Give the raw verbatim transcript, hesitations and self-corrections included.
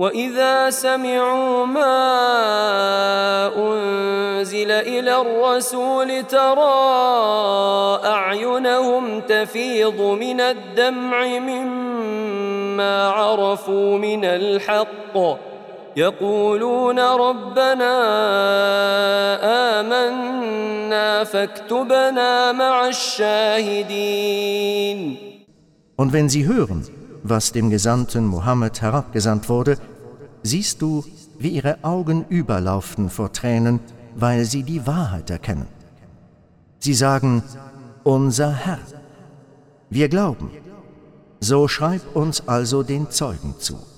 وإذا سمعوا ما أنزل إلى الرسول ترى أعينهم تفيض من الدمع مما عرفوا من الحق يقولون ربنا آمنا فاكتبنا مع الشاهدين. Und wenn sie hören, was dem Gesandten Mohammed herabgesandt wurde, siehst du, wie ihre Augen überlauften vor Tränen, weil sie die Wahrheit erkennen. Sie sagen, unser Herr, wir glauben, so schreib uns also den Zeugen zu.